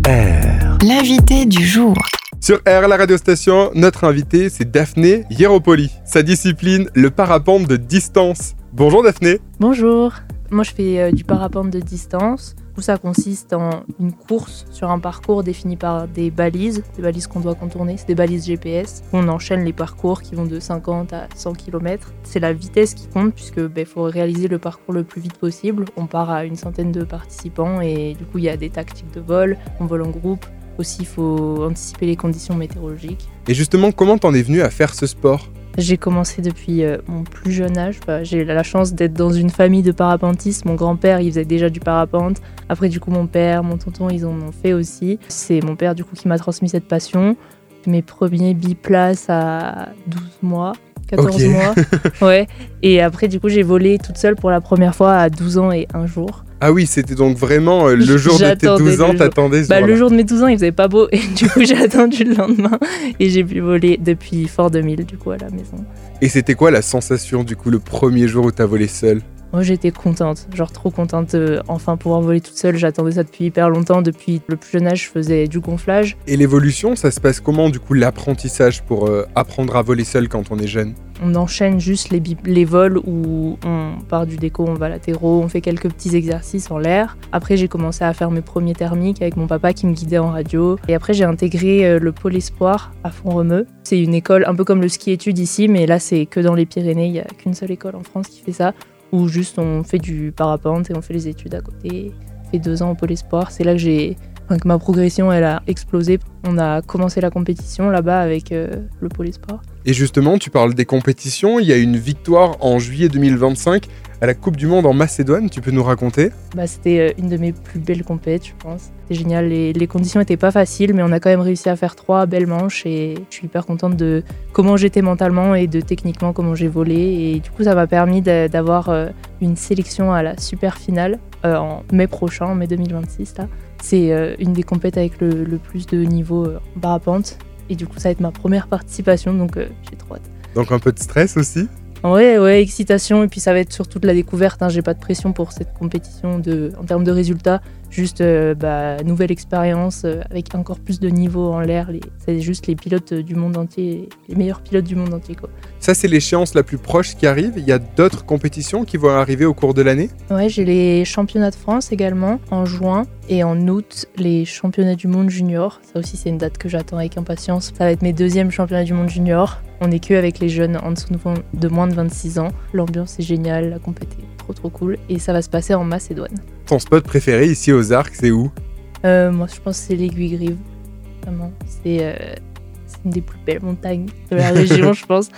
R. L'invité du jour. Sur R, la radiostation, notre invité, c'est Daphné Hieropoli. Sa discipline, le parapente de distance. Bonjour Daphné. Bonjour. Moi, je fais du parapente de distance, où ça consiste en une course sur un parcours défini par des balises qu'on doit contourner. C'est des balises GPS. On enchaîne les parcours qui vont de 50 à 100 km. C'est la vitesse qui compte, puisque faut réaliser le parcours le plus vite possible. On part à une centaine de participants et du coup, il y a des tactiques de vol. On vole en groupe. Aussi, il faut anticiper les conditions météorologiques. Et justement, comment t'en es venu à faire ce sport ? J'ai commencé depuis mon plus jeune âge. J'ai la chance d'être dans une famille de parapentistes. Mon grand-père, il faisait déjà du parapente. Après, du coup, mon père, mon tonton, ils en ont fait aussi. C'est mon père, du coup, qui m'a transmis cette passion. Mes premiers biplaces à 12 mois, 14 mois. Ouais. Et après, du coup, j'ai volé toute seule pour la première fois à 12 ans et un jour. Ah oui, c'était donc vraiment le jour de tes 12 ans, t'attendais ce jour-là. Le jour de mes 12 ans, il faisait pas beau. Et du coup, j'ai attendu le lendemain. Et j'ai pu voler depuis Fort 2000, du coup, à la maison. Et c'était quoi la sensation, du coup, le premier jour où t'as volé seule ? Moi, j'étais contente, trop contente de enfin pouvoir voler toute seule. J'attendais ça depuis hyper longtemps. Depuis le plus jeune âge, je faisais du gonflage. Et l'évolution, ça se passe comment, du coup, l'apprentissage pour apprendre à voler seul quand on est jeune ? On enchaîne juste les vols où on part du déco, on va latéraux, on fait quelques petits exercices en l'air. Après, j'ai commencé à faire mes premiers thermiques avec mon papa qui me guidait en radio. Et après, j'ai intégré le Pôle Espoir à Font-Romeu. C'est une école un peu comme le ski-études ici, mais là, c'est que dans les Pyrénées. Il n'y a qu'une seule école en France qui fait ça, où juste on fait du parapente et on fait les études à côté. On fait 2 ans au Pôle Espoir. C'est là que ma progression elle a explosé. On a commencé la compétition là-bas avec le Pôle Espoir. Et justement, tu parles des compétitions. Il y a une victoire en juillet 2025 à la Coupe du Monde en Macédoine. Tu peux nous raconter ? C'était une de mes plus belles compètes, je pense. C'était génial. Les conditions n'étaient pas faciles, mais on a quand même réussi à faire 3 belles manches. Et je suis hyper contente de comment j'étais mentalement et de techniquement comment j'ai volé. Et du coup, ça m'a permis d'avoir une sélection à la super finale en mai prochain, en mai 2026. Là. C'est une des compètes avec le plus de niveau en parapente. Et du coup, ça va être ma première participation, donc j'ai trop hâte. Donc un peu de stress aussi ? Ouais, excitation. Et puis ça va être surtout de la découverte. J'ai pas de pression pour cette compétition en termes de résultats. Juste nouvelle expérience avec encore plus de niveau en l'air. C'est juste les pilotes du monde entier, les meilleurs pilotes du monde entier, quoi. Ça, c'est l'échéance la plus proche qui arrive. Il y a d'autres compétitions qui vont arriver au cours de l'année ? Ouais, j'ai les championnats de France également en juin. Et en août, les championnats du monde junior. Ça aussi, c'est une date que j'attends avec impatience. Ça va être mes 2e championnats du monde junior. On n'est que avec les jeunes en dessous de moins de 26 ans. L'ambiance est géniale, la compétition est trop cool. Et ça va se passer en Macédoine. Ton spot préféré ici aux Arcs, c'est où ? Moi, je pense que c'est l'Aiguille-Grive. Vraiment, c'est une des plus belles montagnes de la région, je pense.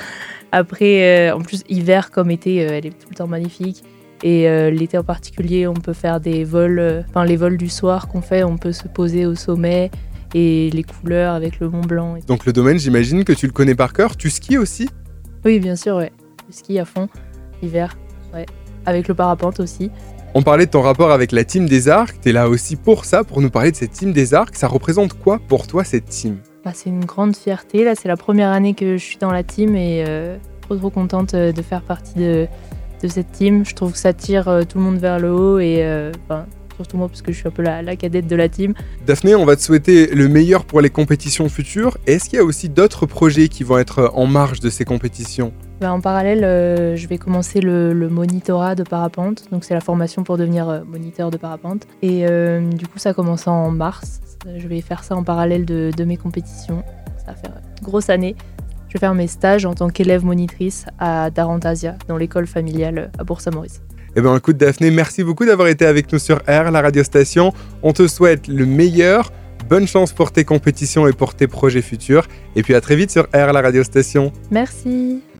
Après, en plus, hiver comme été, elle est tout le temps magnifique. Et l'été en particulier, on peut faire des vols, les vols du soir qu'on fait, on peut se poser au sommet et les couleurs avec le Mont Blanc. Donc le domaine, j'imagine que tu le connais par cœur. Tu skis aussi ? Oui, bien sûr, ouais. Je skie à fond, hiver, ouais. Avec le parapente aussi. On parlait de ton rapport avec la team des Arcs. T'es là aussi pour ça, pour nous parler de cette team des Arcs. Ça représente quoi pour toi, cette team ? C'est une grande fierté. Là, c'est la première année que je suis dans la team et trop contente de faire partie de cette team. Je trouve que ça tire tout le monde vers le haut et surtout moi parce que je suis un peu la cadette de la team. Daphné, on va te souhaiter le meilleur pour les compétitions futures. Est-ce qu'il y a aussi d'autres projets qui vont être en marge de ces compétitions ? En parallèle, je vais commencer le monitorat de parapente. Donc c'est la formation pour devenir moniteur de parapente. Et du coup, ça commence en mars. Je vais faire ça en parallèle de mes compétitions. Ça va faire une grosse année. Je vais faire mes stages en tant qu'élève monitrice à Darantasia, dans l'école familiale à Bourg-Saint-Maurice. Écoute Daphné, merci beaucoup d'avoir été avec nous sur R, la radiostation. On te souhaite le meilleur. Bonne chance pour tes compétitions et pour tes projets futurs. Et puis à très vite sur R, la radiostation. Merci.